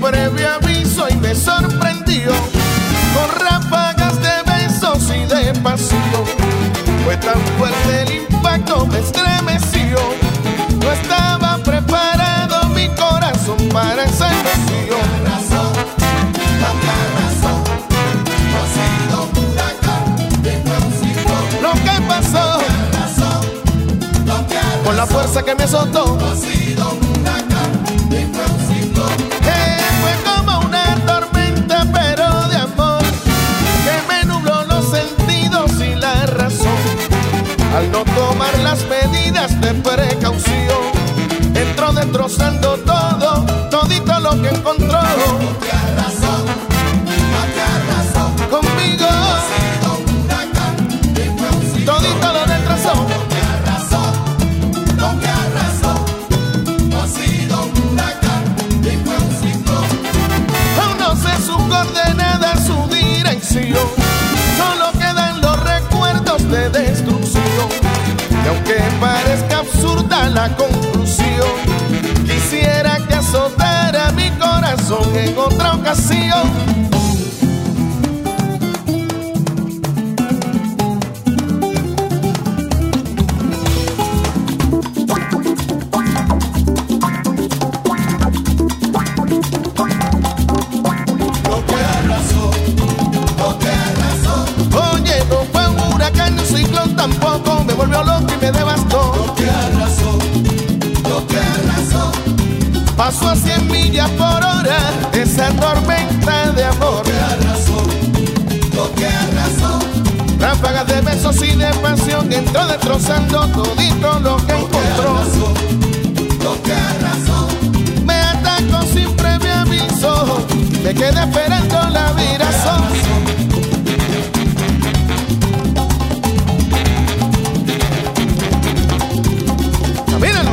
previo aviso y me sorprendió con ráfagas de besos y de pasión. Fue tan fuerte el impacto, me estremeció. No estaba preparado mi corazón para esa emoción. Lo que pasó con la fuerza que me azotó fue como una tormenta, pero de amor, que me nubló los sentidos y la razón. Al no tomar las medidas de precaución, entró destrozando todo, todito lo que encontró. Conmigo todito lo destrozó. Aún no sé su coordenada, su dirección, solo quedan los recuerdos de destrucción. Y aunque parezca absurda la conclusión, quisiera que azotara mi corazón en otra ocasión. Tampoco me volvió loco y me devastó. Lo que arrasó. Pasó a 100 millas por hora esa tormenta de amor. Lo que arrasó. Ráfagas de besos y de pasión, entró destrozando todito lo que encontró. Lo que arrasó. Me atacó sin previo aviso, me quedé esperando la virazón. ¡Míralo!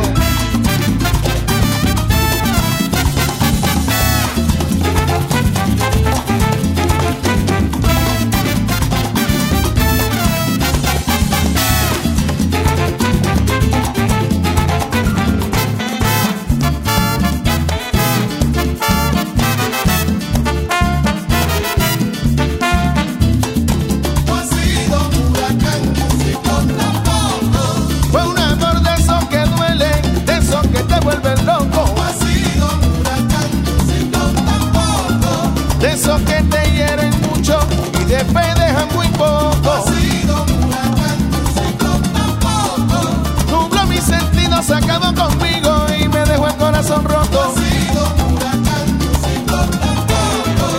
De esos que te hieren mucho y después dejan muy poco. Ha sido un huracán, un ciclón tampoco. Nubló mis sentidos, acabó conmigo y me dejó el corazón roto. Ha sido un huracán, un ciclón tampoco.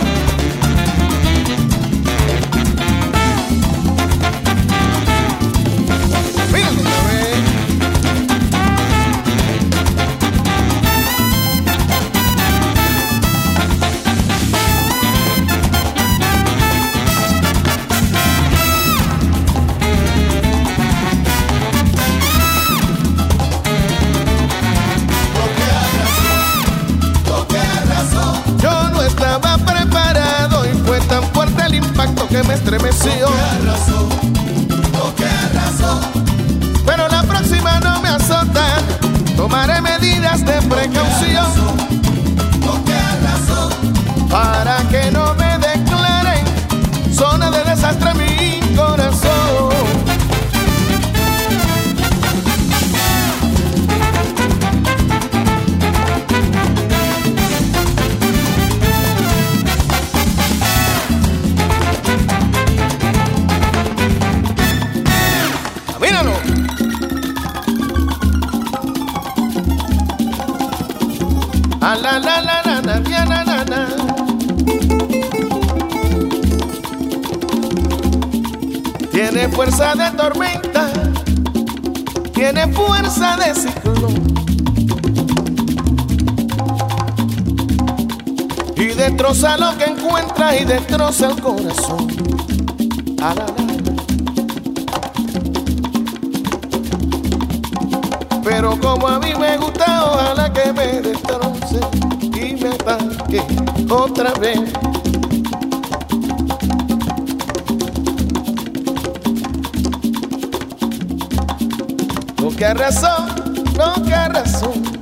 Fíjate, bebé. Estaba preparado y fue tan fuerte el impacto que me estremeció. Lo que arrasó. Pero la próxima no me azota, tomaré medidas de precaución. Lo que arrasó. Para que no me declaren zona de desastre mi corazón. ¡Míralo! A la la la la la la la la la. Tiene fuerza de tormenta, tiene fuerza de ciclón, y destroza lo que encuentra y destroza el corazón. A la la. Pero como a mí me gusta, ojalá que me destroce y me ataque otra vez. Lo que arrasó, lo que arrasó.